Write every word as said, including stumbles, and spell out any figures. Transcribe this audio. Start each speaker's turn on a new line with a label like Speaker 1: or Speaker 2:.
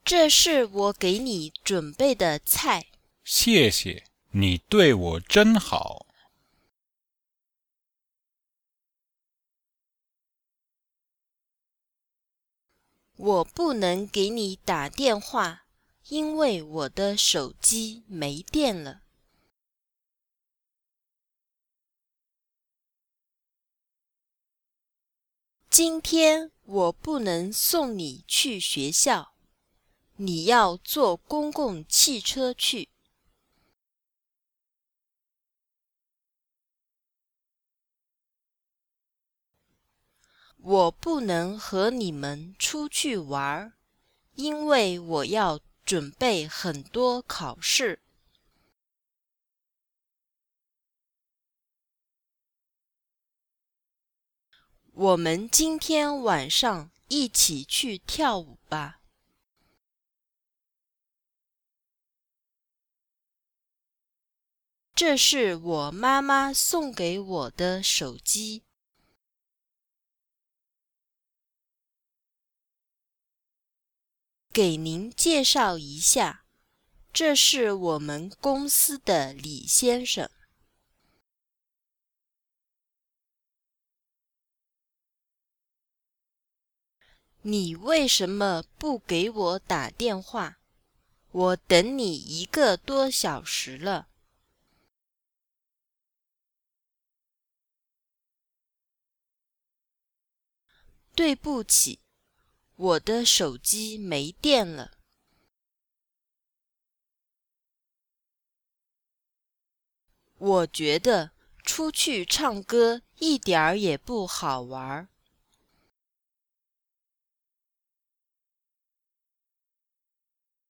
Speaker 1: 这是我给你准备的菜。
Speaker 2: 谢谢，你对我真好。
Speaker 1: 我不能给你打电话，因为我的手机没电了。今天我不能送你去学校，你要坐公共汽车去。我不能和你们出去玩，因为我要准备很多考试。我们今天晚上一起去跳舞吧。这是我妈妈送给我的手机。给您介绍一下，这是我们公司的李先生。你为什么不给我打电话？我等你一个多小时了。对不起，我的手机没电了。我觉得出去唱歌一点儿也不好玩。